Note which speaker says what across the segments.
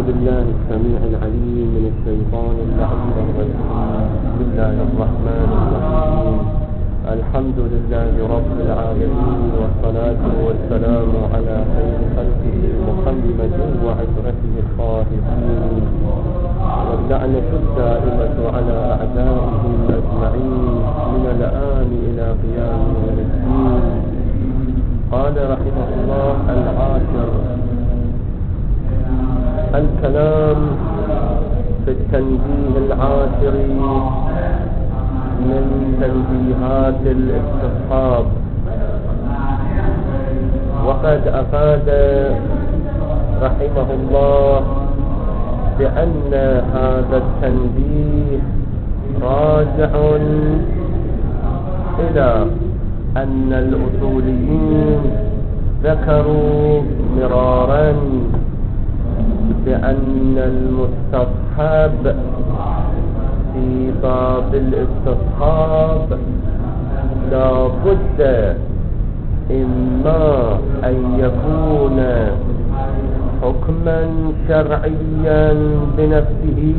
Speaker 1: بالله السميع العليم من الشيطان اللعين الرجيم. بسم الله الرحمن الرحيم. الحمد لله رب العالمين، والصلاة والسلام على خير خلقه محمد وعترته الطاهرين، واللعنة الدائمة على أعدائهم أجمعين من الآن إلى قيام يوم الدين. قال رحمه الله: العاشر، الكلام في التنبيه العاشر من تنبيهات الاستصحاب. وقد أفاد رحمه الله بأن هذا التنبيه راجع إلى أن الأصوليين ذكروا مرارا بأن المستصحب في باب الاستصحاب لا بد إما أن يكون حكما شرعيا بنفسه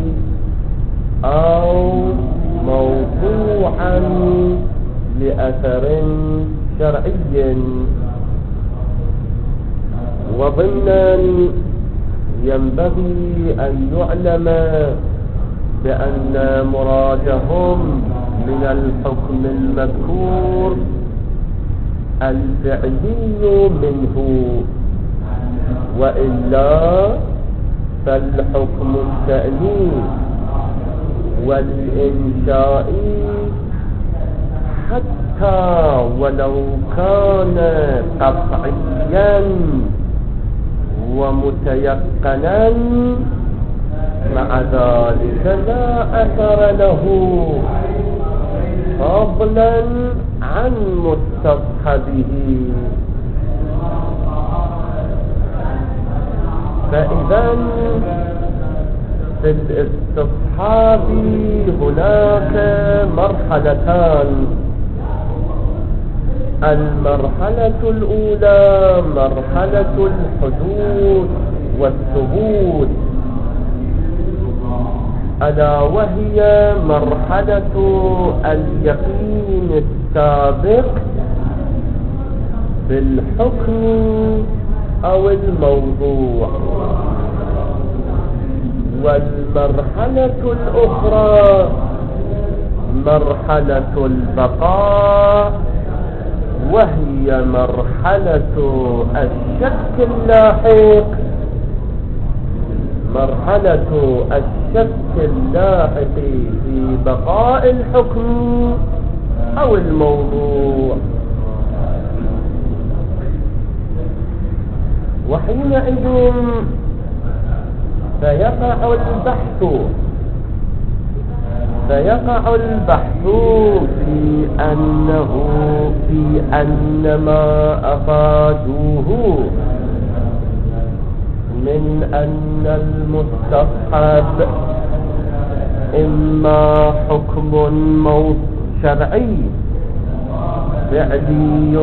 Speaker 1: أو موضوعا لأثر شرعي. وضمنا ينبغي أن يعلم بأن مرادهم من الحكم المذكور الفعلي منه، وإلا فالحكم الشأني والإنشائي حتى ولو كان قطعيا ومتيقنا مع ذلك لا أثر له، فضلا عن مستصحبه. فإذا في الاستصحاب هناك مرحلتان. المرحلة الأولى مرحلة الحدوث والثبوت، ألا وهي مرحلة اليقين السابق بالحكم أو الموضوع. والمرحلة الأخرى مرحلة البقاء، وهي مرحلة الشك اللاحق. مرحلة الشك اللاحق في بقاء الحكم أو الموضوع. وحينئذ فيقع البحث في أن ما أفادوه من أن المستصحب إما حكم شرعي فعلي،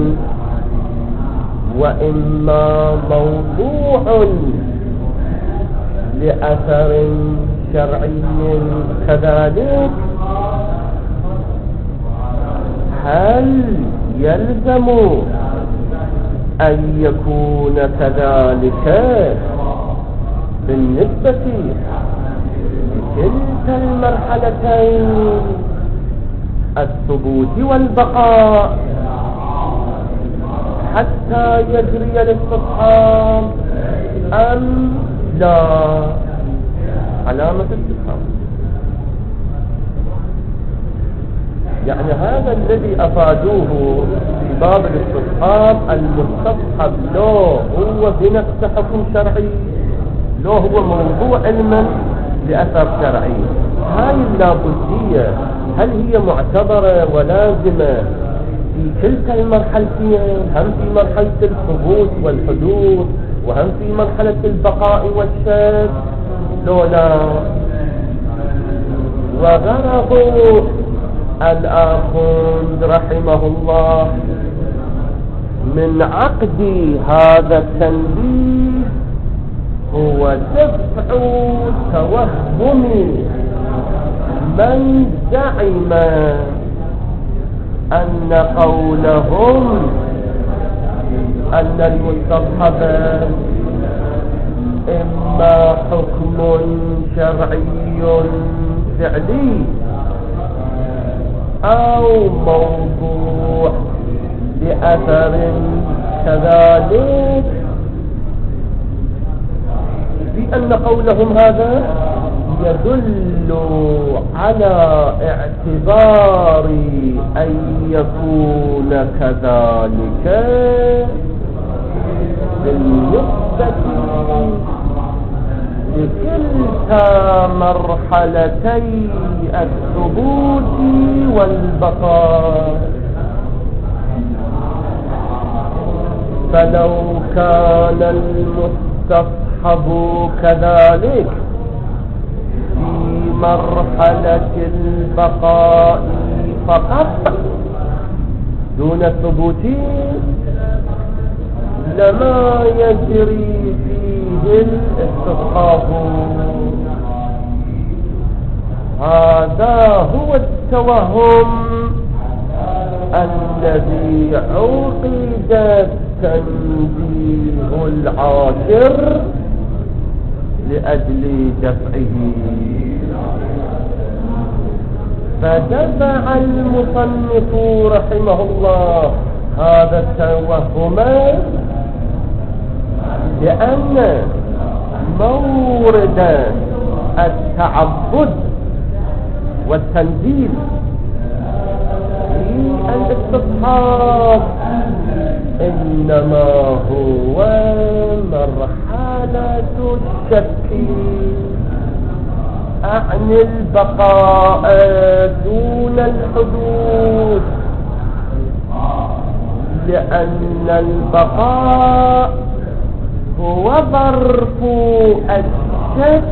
Speaker 1: وإما موضوع لأثر شرعي كذلك. هل يلزم أن يكون كذلك بالنسبة لتلك المرحلتين الثبوت والبقاء حتى يجري الاستصحاب أم لا؟ علامة استفهام. يعني هذا الذي أفادوه في باب الاستصحاب المستصحب له هو بنفس حكم شرعي، له هو موضوع علما لأثر شرعي. هاي اللابدية هل هي معتبرة ولازمة في كلتا المرحلتين، هم في مرحلة الثبوت والحدوث وهم في مرحلة البقاء والشك؟ لا. وغرض الآخذ رحمه الله من عقد هذا التنبيه هو دفع توهم من زعم أن قولهم أن المستصحب إما حكم شرعي فعلي أو موضوع لأثر كذلك، بأن قولهم هذا يدل على اعتبار أن يكون كذلك بالنسبة لكلتا مرحلتي الثبوت والبقاء. فلو كان المستصحب كذلك في مرحلة البقاء فقط دون الثبوت لما يجري فيه الاستصحاب. هذا هو التوهم الذي عقد تنبيه العاشر لأجل دفعه. فدفع المصنف رحمه الله هذا التوهم لأن مورد التعبد والتنزيل في الاستصحاب إنما هو مرحلة الشك عن البقاء دون الحدوث، لأن البقاء هو ظرف الشك،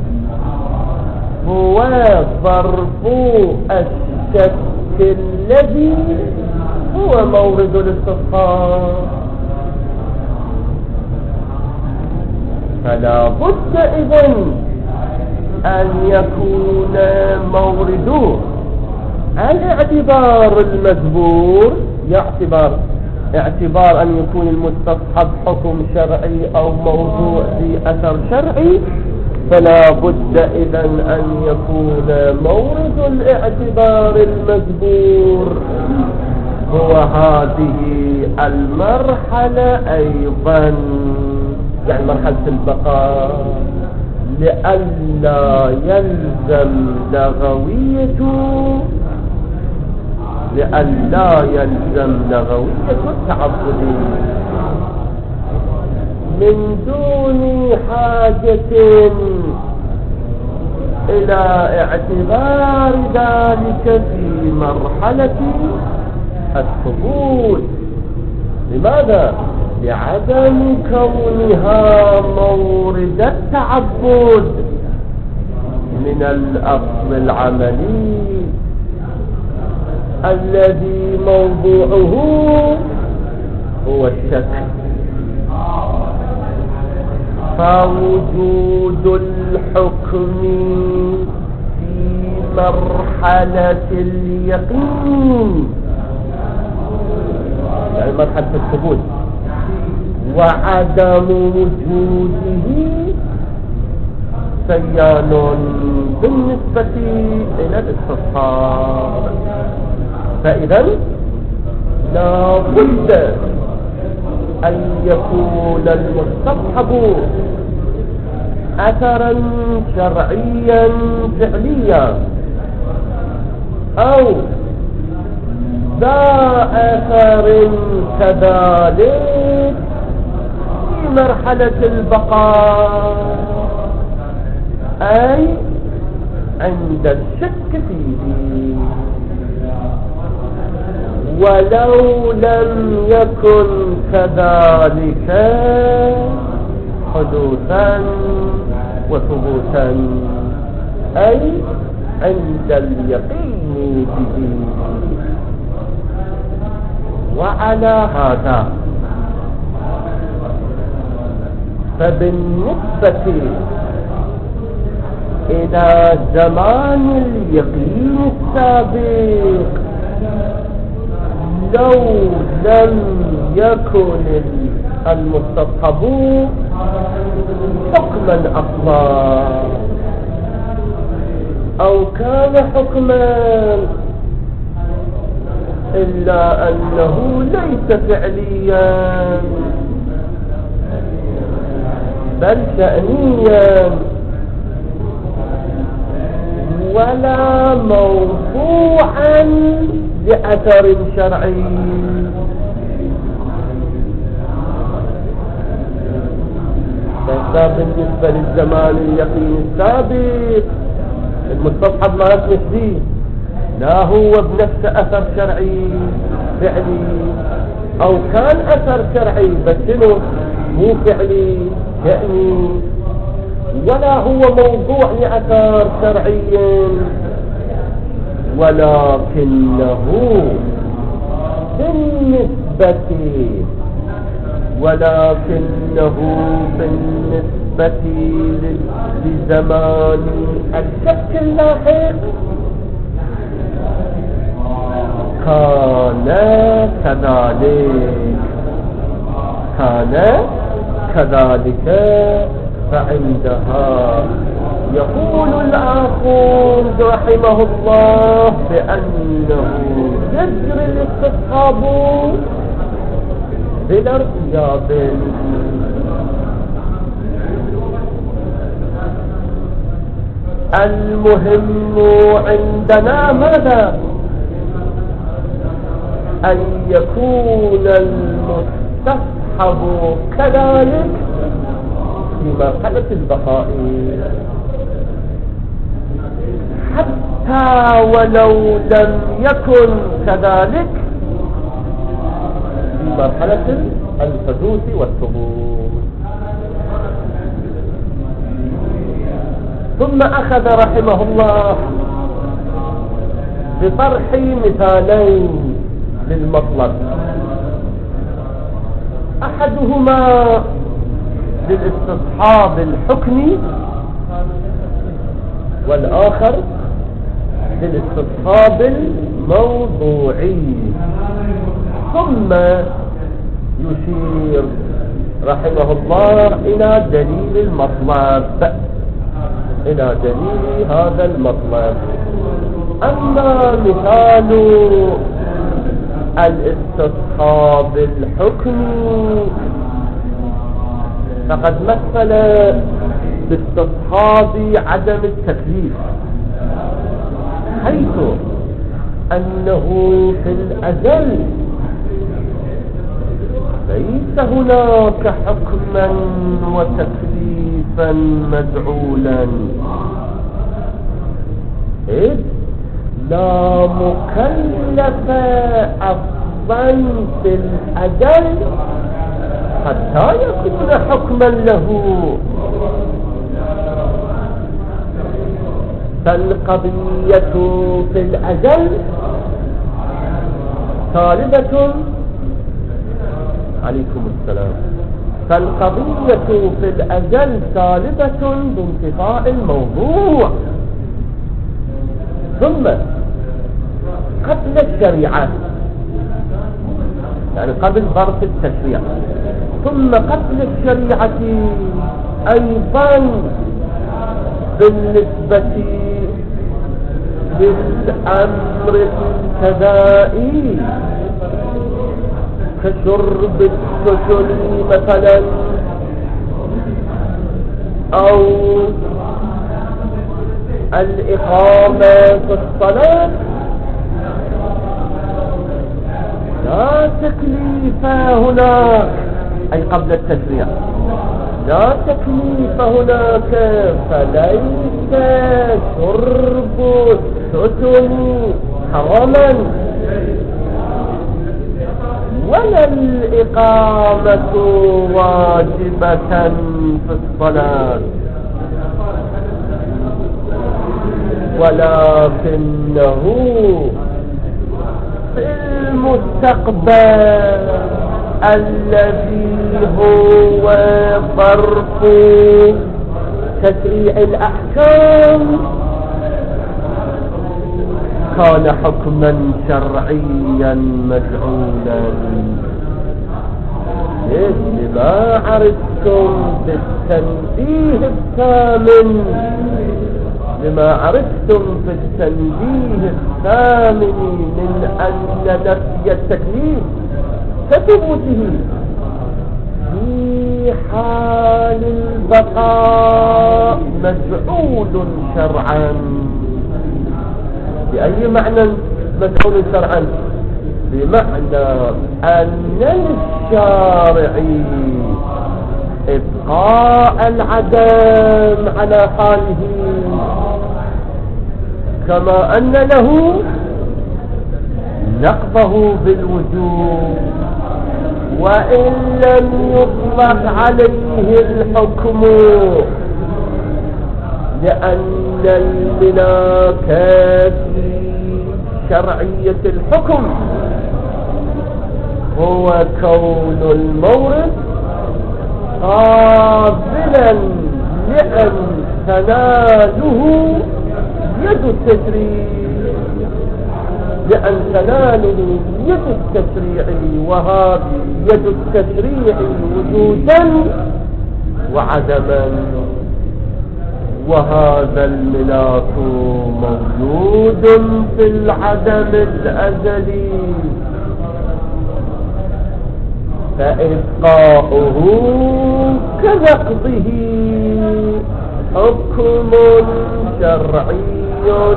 Speaker 1: هو ظرف الشك الذي هو مورد الاستصحاب. فلا بد إذن أن يكون مورده الاعتبار المذكور، اعتبار أن يكون المستصحب حكم شرعي أو موضوع في أثر شرعي. فلا بد إذن أن يكون مورد الاعتبار المذكور هو هذه المرحلة أيضا، يعني مرحلة البقاء، لئلا يلزم لغوية التعبد من دون حاجة إلى اعتبار ذلك في مرحلة الثبوت. لماذا؟ لعدم كونها مورد التعبد من الأصل العملي الذي موضوعه هو الشك. فوجود الحكم في مرحلة اليقين، يعني مرحلة الثبوت، وعدم وجوده سيان بالنسبة إلى الاستصحاب. فإذا لا بد أن يكون المستصحب أثرا شرعيا فعليا أو ذا أثر كذلك في مرحلة البقاء، أي عند الشك فيه. ولو لم يكن كذلك حدوثا وثبوتا، أي عند اليقين به. وعلى هذا فبالنسبة إلى زمان اليقين السابق لو لم يكن المستصحب حكما أصلا أو كان حكما إلا أنه ليس فعليا بل شأنيا ولا موضوعا لأثر شرعي. بالنسبة للزمان اليقين السابق المستصحب ما يسمح به، لا هو بنفس أثر شرعي فعلي، أو كان أثر شرعي بس مو فعلي يعني، ولا هو موضوع لأثر شرعي، ولكنه بالنسبة لزمان الشك اللاحق كان كذلك فعندها يقول الآخذ رحمه الله بأنه يجري الاستصحاب بلا ارتياب. المهم عندنا ماذا؟ أن يكون المستصحب كذلك في مرحلة البقاء، حتى ولو لم يكن كذلك في مرحلة الحدوث والثبوت. ثم أخذ رحمه الله بطرح مثالين للمطلب، أحدهما للاستصحاب الحكمي والآخر للاستصحاب الموضوعي. ثم يشير رحمه الله إلى دليل المطلب، إلى دليل هذا المطلب. أما مثال الاستصحاب الحكمي فقد مثل باستصحاب عدم التكليف، حيث أنه في الأزل ليس هناك حكما وتكليفا مدعولا، إذ لا مكلف أصلا في الأزل حتى يكون حكما له. فالقضية في الأزل طالبة عليكم السلام، فالقضية في الأزل طالبة بانتفاء الموضوع. ثم قبل الشريعة، يعني قبل ظرف التشريع، ثم قبل الشريعة أيضا بالنسبة للأمر الابتدائي كشرب السجن مثلا، أو الإقامة في الصلاة، لا تكليف هناك، أي قبل التشريع لا تكليف هناك، فليس شرب السجن حراما ولا الإقامة واجبة في الصلاة، ولكنه في المستقبل الذي هو ظرف تشريع الأحكام كان حكما شرعيا مجعولا. لما عرفتم بالتنبيه الثامن، لما عرفتم في التنبيه الثامن من أن نفي التكليف كثبوته في حال البقاء مجعول شرعا. بأي معنى مجعول شرعا؟ بمعنى أن للشارع إبقاء العدم على حاله، كما أن له نقضه بالوجوب، وإن لم يطلق عليه الحكم، لأن الملاك في شرعية الحكم هو كون المورد قابلا لأن تناله يد التشريع، لأن تناله يد التشريع، وهذه يد التشريع وجودا وعدما، وهذا الملاك موجود في العدم الأزلي، فإبقاؤه كنقضه حكم شرعي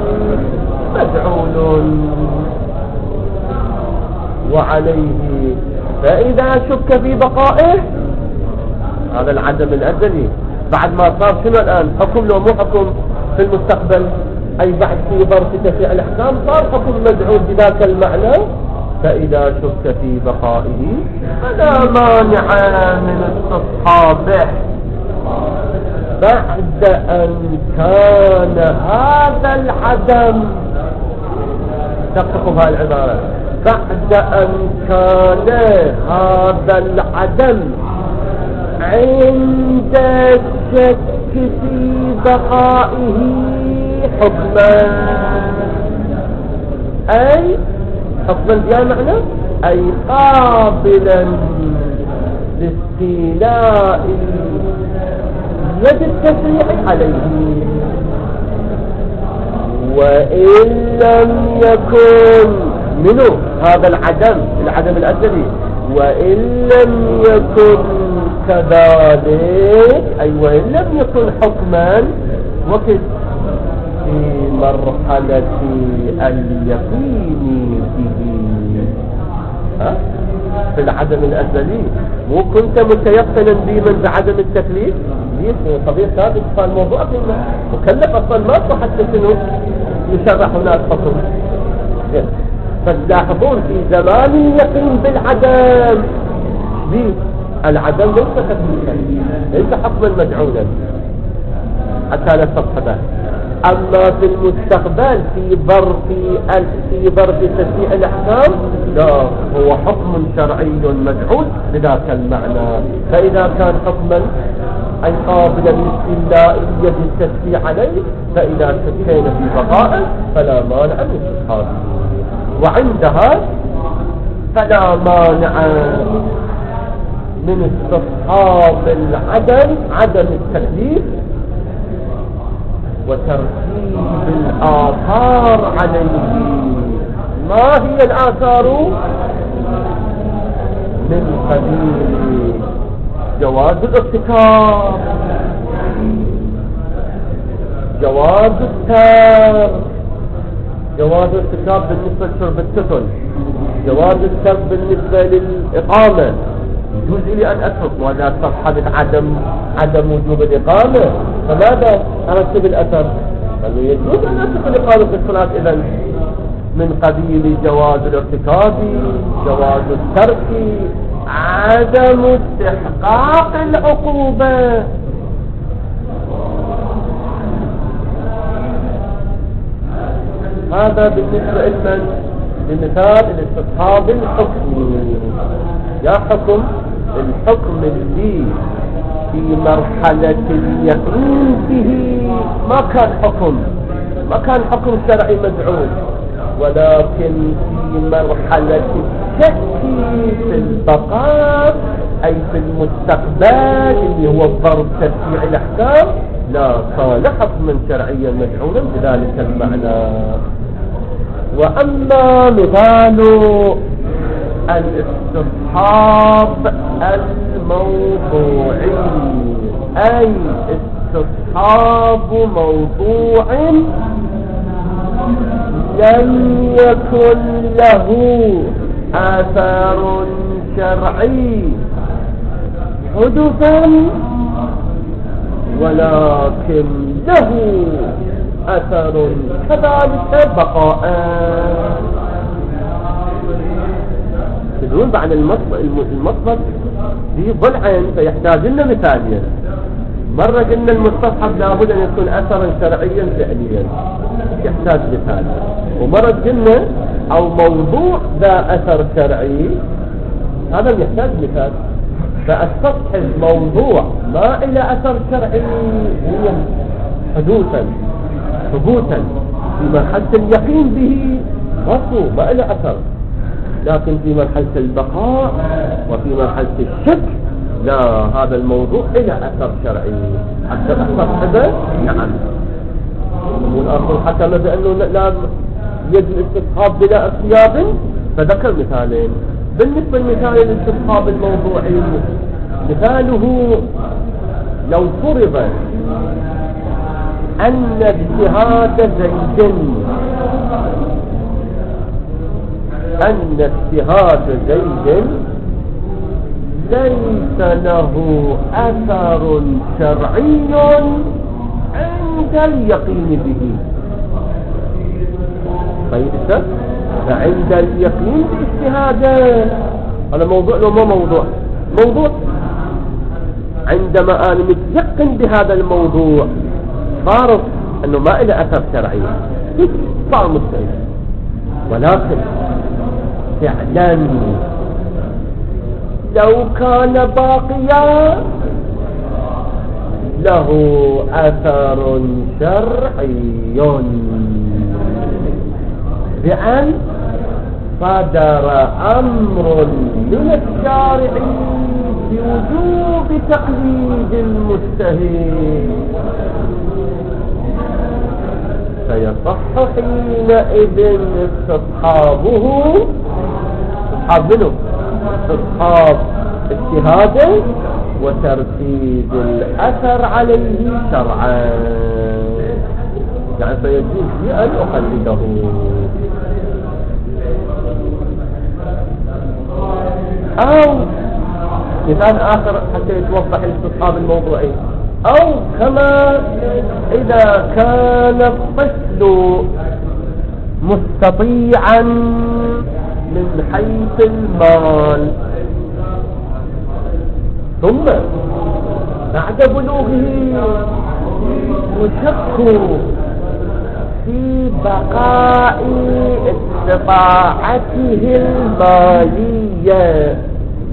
Speaker 1: مجعول. وعليه فإذا شك في بقائه، هذا العدم الأزلي بعد ما صار شنو الآن؟ حكم لو مو حكم في المستقبل، أي بعد في ظرف تشريع الأحكام صار حكم مجعول بذاك المعنى. فإذا شك في بقائه فلا مانع من استصحابه بعد أن كان هذا العدم، تقف هذه العبارة، بعد أن كان هذا العدم عند الشك في بقائه حكما، أي حكما بها معنى أي قابلا لاستيلاء يد التشريع عليه. وإن لم يكن منه هذا العدم الأزلي، وإن لم يكن كذلك، أي وإن لم يكن حكما وقت في مرحلة اليقين به، في العدم الأزلي، مو كنت متيقنا به من بعدم التكليف، ليش طبيعي ثابت فالموضوع مكلف أصلا ما حتى شنو يشرح هناك حكم. فتلاحظون في زمان اليقين بالعدم، العدم ليس تكليفا، ليس حكما مجعولا حتى لا تصحبه. أما في المستقبل في ظرف تشريع الأحكام لا، هو حكم شرعي مجعول بذاك المعنى. فإذا كان حكما أي قابلا لاستيلاء يد التشريع عليه، فإذا شكينا في بقائه فلا مانع من استصحابه، وعندها فلا مانع من استصحاب العدم، عدم التكليف، وترتيب الآثار عليه. ما هي الآثار؟ من قبيل جواز الارتكاب، جواز الترك، جواز الارتكاب بالنسبة لشرب السفن، جواز الترك بالنسبة للإقامة. يجوز لي أن أترك وأنا تصحبت عدم وجوب الإقامة، فماذا أرتب الأثر؟ أنه يجوز أن أترك الإقامة في الصلاة إذن من قبيل جواز الارتكاب، جواز الترك، عدم استحقاق العقوبة. هذا بالنسبة لمن؟ لمثال الاستصحاب الحكمي. يا حكم الحكم اللي في مرحلة اليقين به ما كان حكم شرعي مدعوم، ولكن في مرحلة الشك في البقاء أي في المستقبل اللي هو الظرف تشريع الأحكام، لا صار حكما شرعيا مدعوما بذلك المعنى. وأما مثال الاستصحاب الموضوعي أي استصحاب موضوع لم يكن له آثار شرعي حدثا ولكن له أثر كذلك بقاء. تدون بعد المصدر في ضلعين فيحتاج لنا مثالين. مرة قلنا المستصحب لابد أن يكون أثرا شرعيا فعليا يحتاج مثال، ومرة قلنا أو موضوع ذا أثر شرعي هذا يحتاج مثال. فالسطح الموضوع ما إلى أثر شرعي هو ثبوتا في مرحلة اليقين به وصو ما إلى أثر، لكن في مرحلة البقاء وفي مرحلة الشك لا، هذا الموضوع إلى أثر شرعي حتى السطح هذا. نعم. والآخر حكم بأنه لا يجب الاستصحاب بلا اصطياب فذكر مثالين. بالنسبة لمثال الاستصحاب الموضوعي مثاله لو فرض أن اجتهاد زيد ليس له أثر شرعي عند اليقين به. طيب فعند اليقين باجتهاده هذا موضوع لو ما موضوع عندما أنا متيقن بهذا الموضوع صار أنه ما إله أثر شرعي صار مستحيل، ولكن فعلا لو كان باقيا له أثر شرعي بأن صدر أمر من الشارع بوجوب تقليد المجتهد، فيصح حينئذ استصحابه استصحاب اجتهاده وترتيب الأثر عليه شرعا، يعني فيجوز لي أن أقلده. أو مثال آخر حتى يتوضح الاستصحاب الموضوعي، أو كما إذا كان الطفل مستطيعا من حيث المال ثم بعد بلوغه يشك في بقاء استطاعته المالية،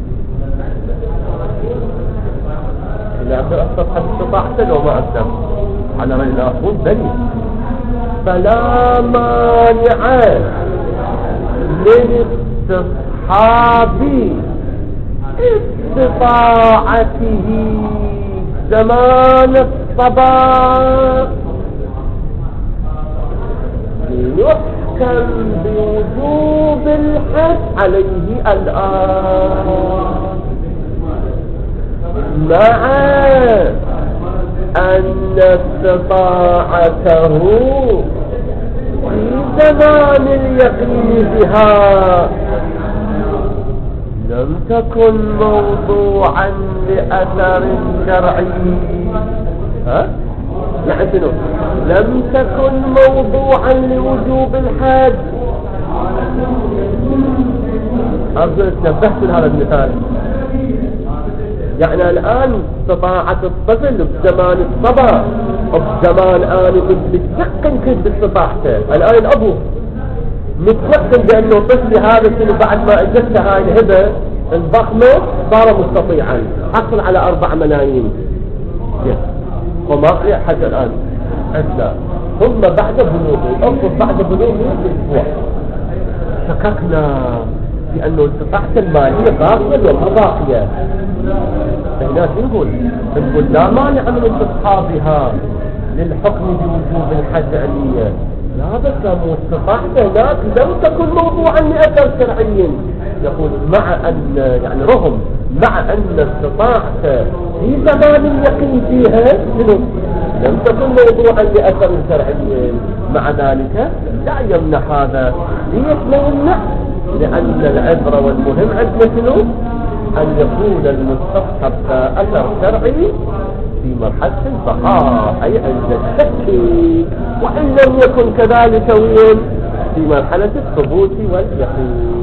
Speaker 1: إذا أصبحت استطاعته لو ما أسلم على رأي الآخر بني، فلا مانع من استصحاب استطاعته زمان الصبا يحكم بوجوب الحد عليه الآن، مع أن استطاعته في زمان اليقين بها لم تكن موضوعا لأثر شرعي. يعني شنو؟ لم تكن موضوعا لوجوب الحج. أرجو تنبهت لهذا المثال. يعني الآن استطاعت الطفل بزمان الصبا وبزمان آن متيقن كنت باستطاعته. الآن الأبو متيقن بأنه طفلي هذا شنو بعد ما أجدت هاي الهبة الضخمة صار مستطيعا، حصل على 4 ملايين وما في حتى الآن عندنا. ثم بعد بلوغه، أفضل بعد بلوغه بأسبوع شككنا بأنه استطاعت المالية باقية ولا باقية. هنا نقول لا مانع من استصحابها للحكم بوجوب الحج علية، لا بس استطاعت هناك لم تكن موضوعا لأثر شرعي. يقول مع أن يعني رغم مع أن استطاعت في زمان اليقين فيها لم تكن موضوعا لأثر شرعي، مع ذلك لا يمنع هذا. ليش لا يمنع؟ لأن العبرة والمهم عندنا شنو؟ أن يكون المستصحب أثر شرعي في مرحلة البقاء، أي عند الشك، وإن لم يكن كذلك وين في مرحلة الثبوت واليقين.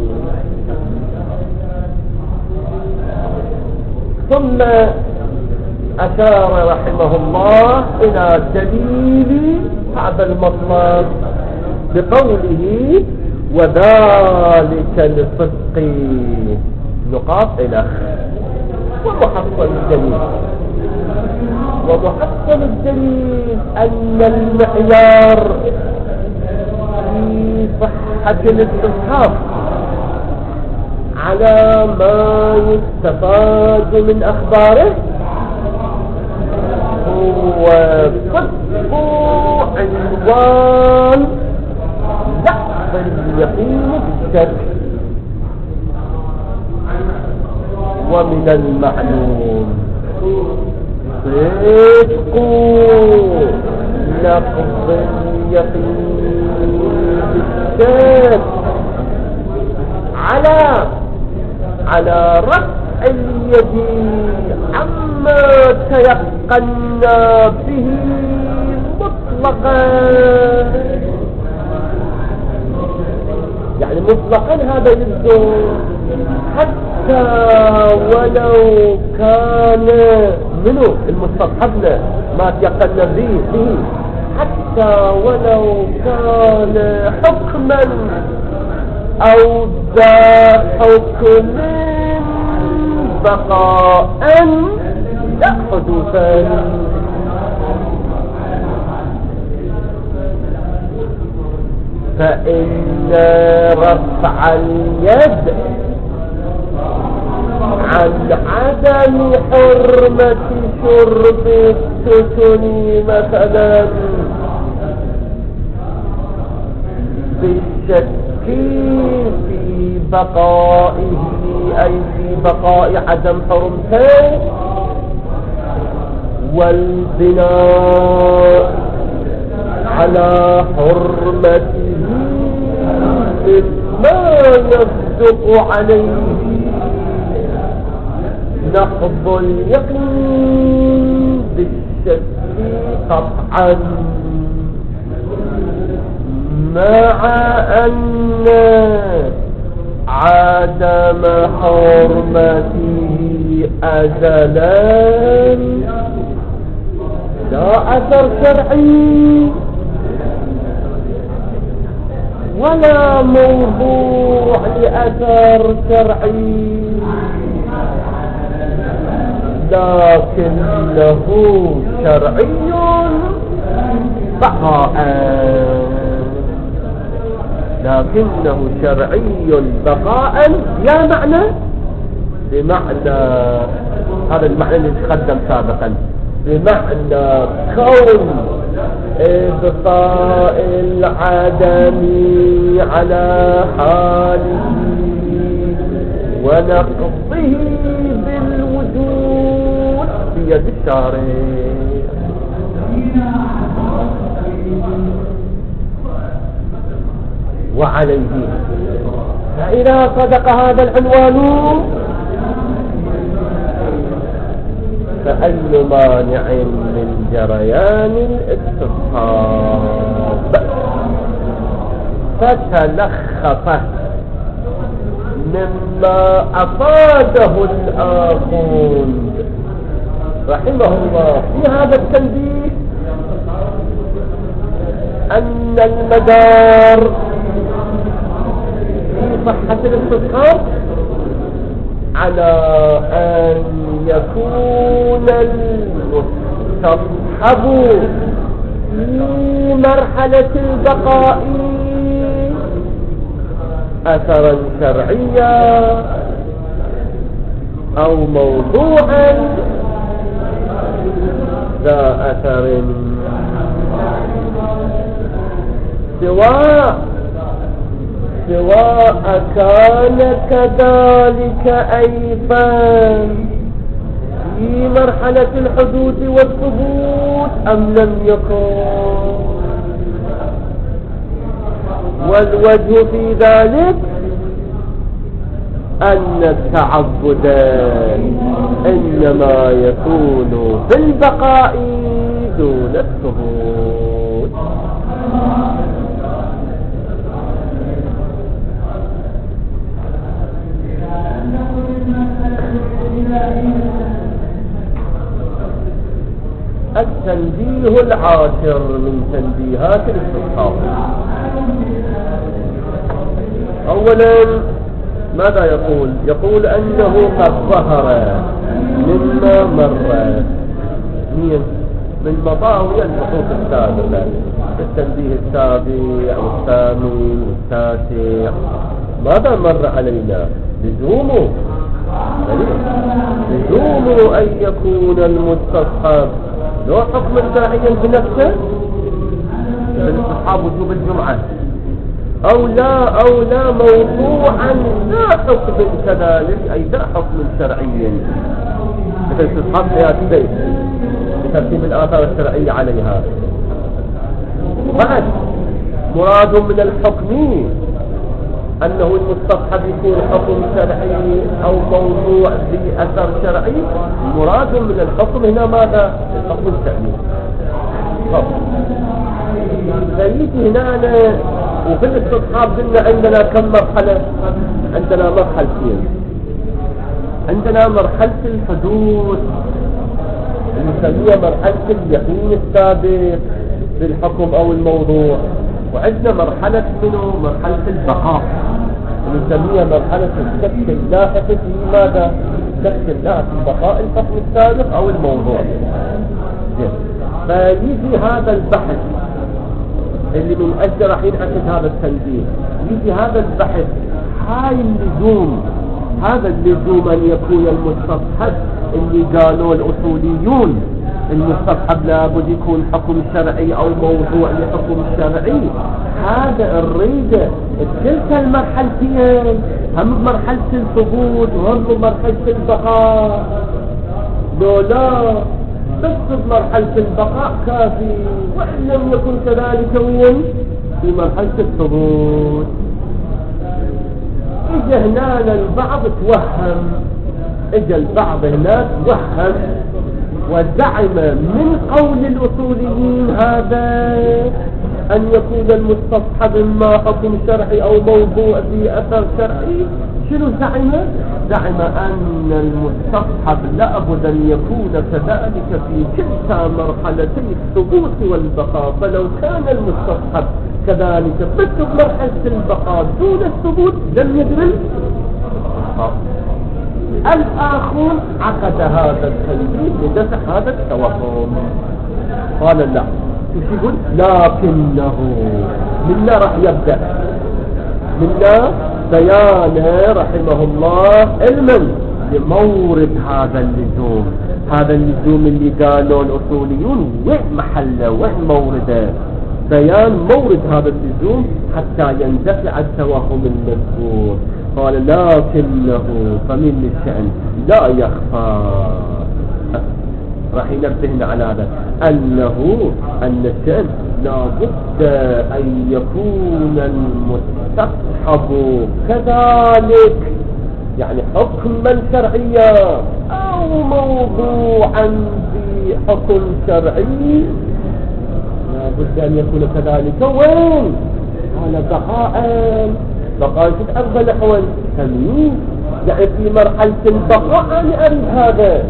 Speaker 1: ثم أشار رحمه الله إلى دليل هذا المطلب بقوله وذلك لصدق نقاط إلى ومحصل الدليل أن المعيار في صحة الاستصحاب على ما يستفاد من أخباره هو صدق عنوان لحظ اليقين بالشك. ومن المعلوم صدق لحظ اليقين بالشك على رفع اليد عما تيقنا به مطلقا، يعني مطلقا هذا يبدو حتى ولو كان منه المستصحبنا ما تيقنا به، حتى ولو كان حكما أو ذا حكم بقاء لا حدوثا. فإن رفع اليد عن عدم حرمة شرب السكن مثلا بالشك في بقائه، أي في بقاء عدم حرمته، والبناء على حرمته ما يصدق عليه نقض اليقين بالشك قطعا، مع أن عدم حرمته أزلا لا أثر شرعي ولا موضوع لأثر شرعي، لكنه شرعي بقاء، لكنه شرعي بقاء. يا معنى بمعنى هذا المعنى اللي تقدم سابقا، بمعنى كون إبقاء العدم على حاله ونقضه بالوجود بيد الشارع. وعليه فإذا صدق هذا العنوان فأي مانع من جريان الاستصحاب. فتلخص مما أفاده الآخون رحمه الله في هذا التنبيه أن المدار في صحة الاستصحاب على أن يكون المستصحب في مرحلة البقاء أثرا شرعيا أو موضوعا ذا أثر، سواء كان كذلك أيضا في مرحلة الحدوث والثبوت أم لم يكن. والوجه في ذلك أن التعبد إنما يكون في البقاء دون الثبوت. التنبيه العاشر من تنبيهات الاستصحاب. أولا ماذا يقول؟ يقول أنه قد ظهر مما مر من مطاوي النصوص السابقة في التنبيه السابع والثامن والتاسع. ماذا مر علينا؟ لزومه أن يكون المستصحب له حكم شرعيا بنفسه الاستصحاب وجوب الجمعة، أو لا موضوعا لا حكم كذلك، أي لا حكم شرعيا مثل استصحاب حياة البيت بترتيب الآثار الشرعية عليها. بعد مراد من الحكم أنه المستصحب يكون حكم شرعي أو موضوع بأثر شرعي. مراد من الحكم هنا ماذا؟ الحكم الشرعي. فيجي هنا وفي الاستصحاب قلنا عندنا كم مرحلة؟ عندنا مرحلتين. عندنا مرحلة الحدوث اللي نسميها مرحلة اليقين الثابت بالحكم أو الموضوع، وعندنا مرحلة منه مرحلة البقاء نسميها مرحلة الشك اللاحق في ماذا؟ الشك اللاحق في بقاء الحكم السابق أو الموضوع. فيجي هذا البحث اللي من أجل راح ينعكس هذا التنبيه، يجي هذا البحث هاي اللزوم، هذا اللزوم أن يكون المستصحب اللي قالوا الأصوليون المستصحب لابد يكون حكم شرعي أو موضوع لحكم شرعي. هذا الريدة تلك المرحلتين، هم مرحلة الثبوت وهم مرحلة البقاء. لا بس بمرحلة البقاء كافي، وإن لم يكن كذلك وين في مرحلة الثبوت. إجا هنا البعض توهم، إجا البعض هنا توهم وزعم من قول الأصوليين هذا أن يكون المستصحب ما حكم شرعي أو موضوع في أثر شرعي. شنو زعم؟ زعم أن المستصحب لابد أن يكون كذلك في كلتا مرحلتي الثبوت والبقاء. فلو كان المستصحب كذلك بس بمرحلة البقاء دون الثبوت لم يدرل. الآخر عقد هذا التنبيه لدفع هذا التوهم. قال لا، شو يقول؟ لكنه منا راح يبدأ منا بيانه رحمه الله علما لمورد هذا اللزوم. هذا اللزوم اللي قالوا الأصوليون وين محله وين مورده، بيان مورد هذا اللزوم حتى يندفع التوهم المذكور. قال لكنه فمن الشأن لا يخفى، راح ينبهنا على هذا أن الشأن لا بد أن يكون المستصحب كذلك، يعني حكما شرعيا أو موضوعا بحكم شرعي لا بد أن يكون كذلك. وين؟ قال بقاء في الأرض الأحوال تمييز، يعني في مرحلة البقاء أنا أريد هذا.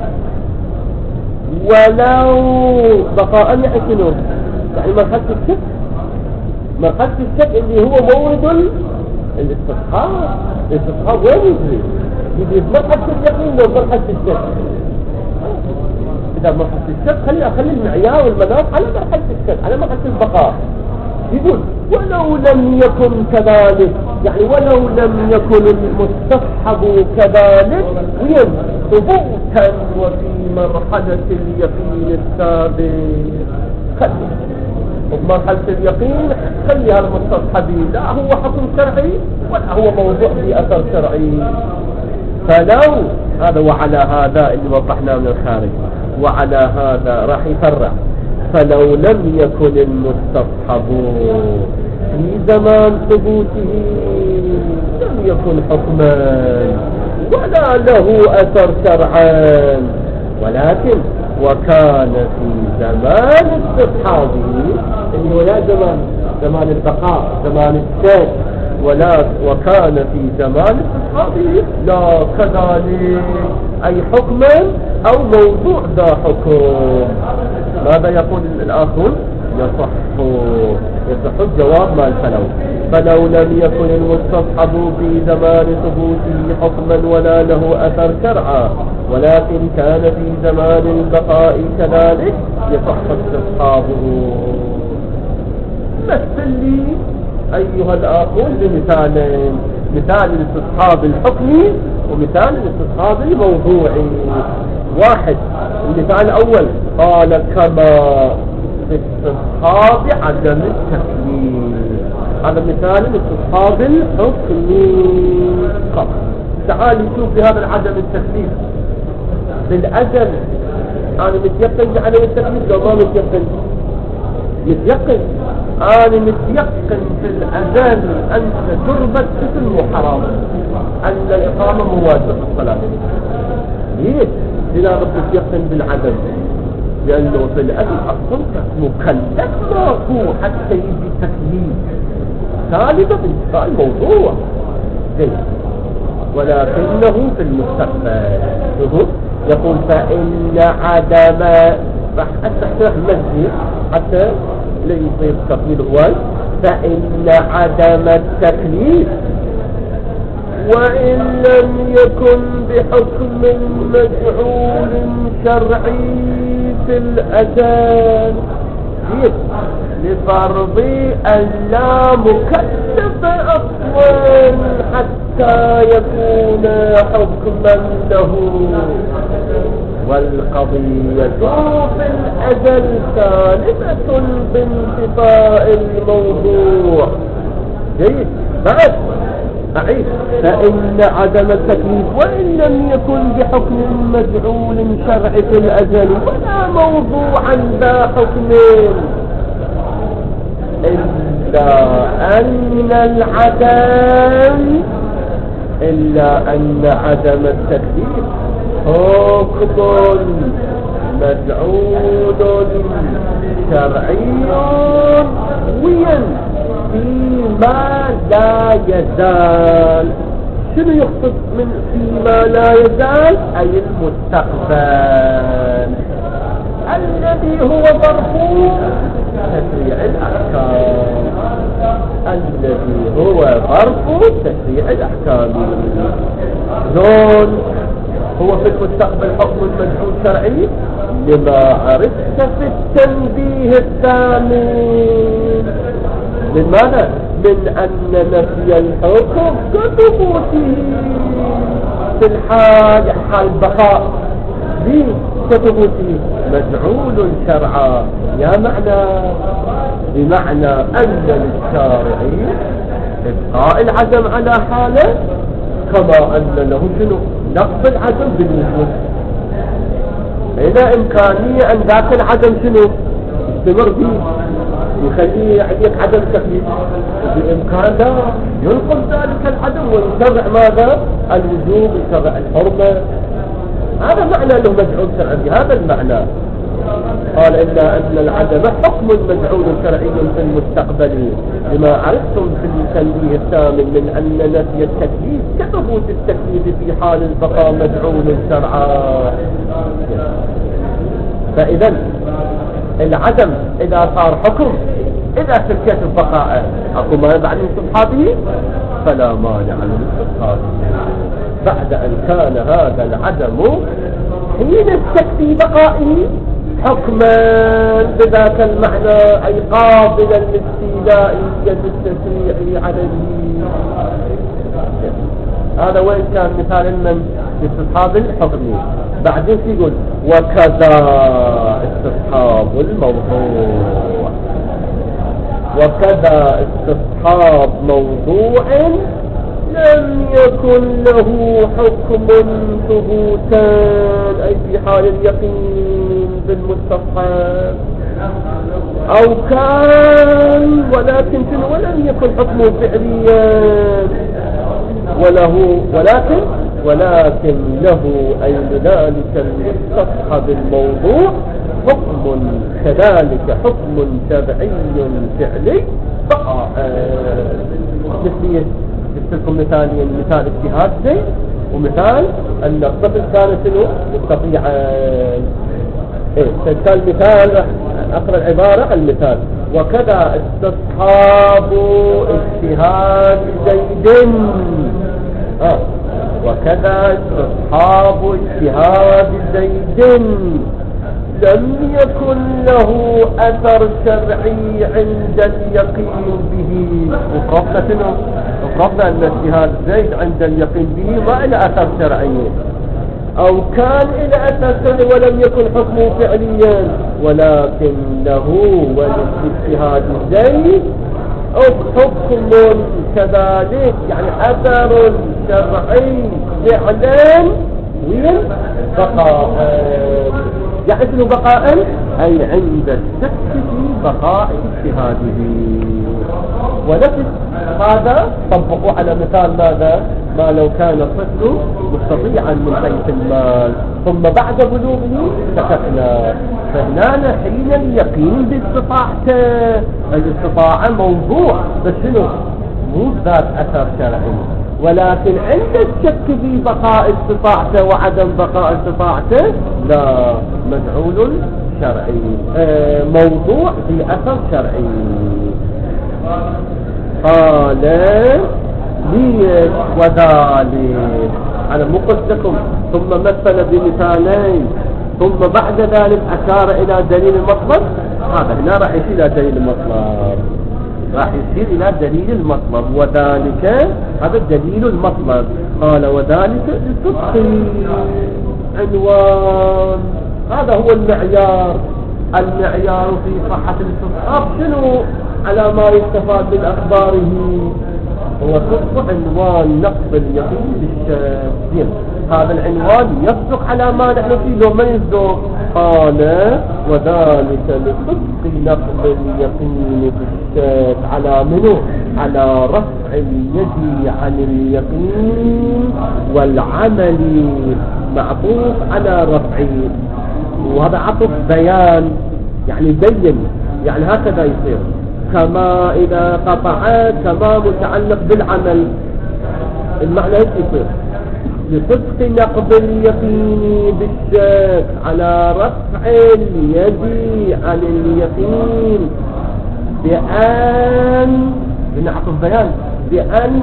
Speaker 1: ولو بقاء يعني شنو؟ يعني مرحلة الشك اللي هو مورد الاستصحاب. الاستصحاب وين يجري؟ يجي مرحلة اليقين ومرحلة الشك. إذا مرحلة الشك خلي المعيار والمناط على مرحلة الشك، على مرحلة البقاء. يقول ولو لم يكن كذلك، يعني ولو لم يكن المستصحب كذلك وين ثبوتا وفي مرحلة اليقين السابق. وبمرحلة اليقين خليها المستصحبين، لا هو حكم شرعي ولا هو موضوع في أثر شرعي. فلو هذا وعلى هذا اللي وضحناه من الخارج، وعلى هذا راح يفرع. فلو لم يكن المستصحب في زمان ثبوته لم يكن حكما ولا له أثر شرعا، ولكن وكان في زمان استصحابه اللي هو لا زمان البقاء، زمان الشك، وكان في زمان استصحابه لا كذلك أي حكما أو موضوع ذا حكم. ماذا يقول الآخر؟ يصح الجواب مال فلو لم يكن المستصحب في زمان ثبوته حكما ولا له أثر شرعا، ولكن كان في زمان البقاء كذلك يصح استصحابه. مثل لي أيها الآخر بمثالين، مثال الاستصحاب الحكمي ومثال الاستصحاب الموضوعي. واحد، المثال الأول قال كما في استصحاب عدم التكليف، هذا مثال الاستصحاب الحكمي. تعالي شوف بهذا العدم التكليف بالأجل، أنا متيقن بعدم التكليف لو ما متيقن؟ متيقن، أنا متيقن في الأذان أن تربط اسم وحرام، أن الإقامة مواجبة الصلاة. ليش؟ لذا متيقن بالعدم، لأنه في الأذن أصلا مكلف ماكو حتى يجي تكليف ثالثة بانتقاء الموضوع زين، ولكنه في المستقبل. يقول فإن عدم، راح أستحسن المسجد حتى لا يصير تقليل هواي. فإن عدم التكليف وإن لم يكن بحكم مجعول شرعي في الأذان لفرض أن لا مكلف أصلا حتى يكون حكما له، والقضية في الأجل ثالثة بانتفاء الموضوع. جيد، بعد أعيد. فإن عدم التكليف وإن لم يكن بحكم مجعول شرعي في الأجل ولا موضوعا ذا حكم، إلا أن عدم التكليف حكم مجعول شرعي فيما لا يزال. شنو يقصد من فيما لا يزال؟ أي المستقبل الذي هو ظرف تشريع الأحكام، الذي هو ظرف تشريع الأحكام. زون هو في المستقبل حكم مجعول شرعي لما عرفت في التنبيه الثامن. من ماذا؟ من أن نفي الحكم كثبوته في الحال البقاء كثبوته مجعول شرعا، يا معنى بمعنى أن للشارع إبقاء العدم على حاله كما أن له شنو نقض العدم بالوجود. إذا إمكانية أن ذاك العدم شنو يستمر فيه يخليه يعطيك عدم تكليف، بإمكان لا ينقض ذلك العدم ويشرع ماذا؟ الوجوب، يشرع الحرمة. هذا معنى له مجعول شرعي، هذا المعنى. قال إلا أن العدم حكم مجعول شرعي في المستقبل لما عرفتم في التنبيه الثامن من أن نفي التكليف كثبوت التكليف في حال البقاء مجعول شرعا. فإذا العدم إذا صار حكم، إذا سكت البقاء أكو ما بعد من استصحابه فلا مانع من استصحابه. بعد أن كان هذا العدم حين الشك في بقائه حكما بذاك المعنى أي قابلا لاستيلائية التشريع عليه. هذا وين كان مثال من استصحاب الحكم. بعدين يقول وكذا استصحاب الموضوع، وكذا استصحاب موضوع لم يكن له حكم ثبوتان أي في حال اليقين بالمستصحب، أو كان ولكن ولم يكن حكم فعليا ولكن له أي لذلك المستصحب الموضوع حكم كذلك حكم تبعي فعلي بقى مثل لكم مثالين، مثال اجتهاد زي ومثال أن الطفل كان شنو يستطيع كان مثال. أقرأ العبارة المثال وكذا استصحاب اجتهاد زيد وكذا استصحاب اجتهاد زيد لم يكن له أثر شرعي عند اليقين به. وقرأنا أن اجتهاد زيد عند اليقين به ما إلى أثر شرعي، أو كان إلى أثر شرعي ولم يكن حكمه فعليا، ولكن له والاجتهاد زيد حكم كذلك يعني أثر شرعي فعلا وين بقاء، يعني شنو بقاء أي عند الشك في بقاء اجتهاده. ونفس هذا طبقوا على مثال ماذا؟ ما لو كان الطفل مستطيعا من حيث المال ثم بعد بلوغه سكتنا، فهنا حين اليقين باستطاعته. الاستطاعة موضوع بس شنو مو ذات أثر شرعي، ولكن عند الشك في بقاء استطاعته وعدم بقاء استطاعته لا مدعول شرعي موضوع في أثر شرعي. قال ليش وذلك أنا مو قلت لكم ثم مثل بمثالين ثم بعد ذلك أشار إلى دليل المطلب. هذا هنا راح يصير إلى دليل المطلب، راح يصير إلى دليل المطلب وذلك هذا الدليل المطلب. قال وذلك لصدق عنوان. هذا هو المعيار في صحة الاستصحاب شنو على ما يستفاد من أخباره هو صدق عنوان نقض اليقين بالشك. هذا العنوان يصدق على ما نحن فيه لو ما يصدق. قال وذلك لصدق نقض اليقين بالشك على منه على رفع اليد عن اليقين والعمل معطوف على رفعه، وهذا عطف بيان يعني بين يعني هكذا يصير كما إذا قطع كما متعلق بالعمل المعنى هيك يصير لصدق نقض اليقين بالشك على رفع اليد عن اليقين بأن بنعطف بيان بأن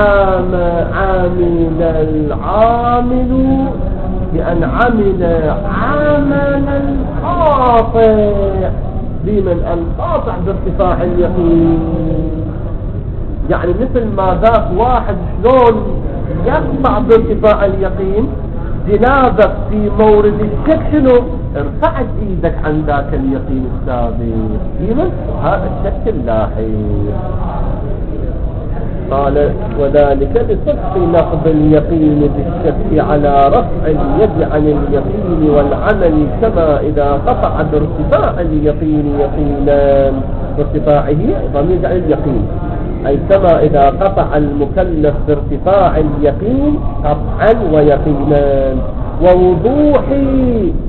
Speaker 1: عامل العامل بأن عمل عملا قاطع بمن القاطع بارتفاع اليقين. يعني مثل ما ذاك واحد شلون يقطع بارتفاع اليقين جنابك في مورد الشك شنو ارفعت ايدك عن ذاك اليقين السابق بمن هذا الشك اللاحق. قال وذلك بصدق نقض اليقين بالشك على رفع اليد عن اليقين والعمل كما إذا قطع بارتفاع اليقين يقينا بارتفاعه ضمير عن اليقين أي كما إذا قطع المكلف بارتفاع اليقين قطعا ويقينا ووضوح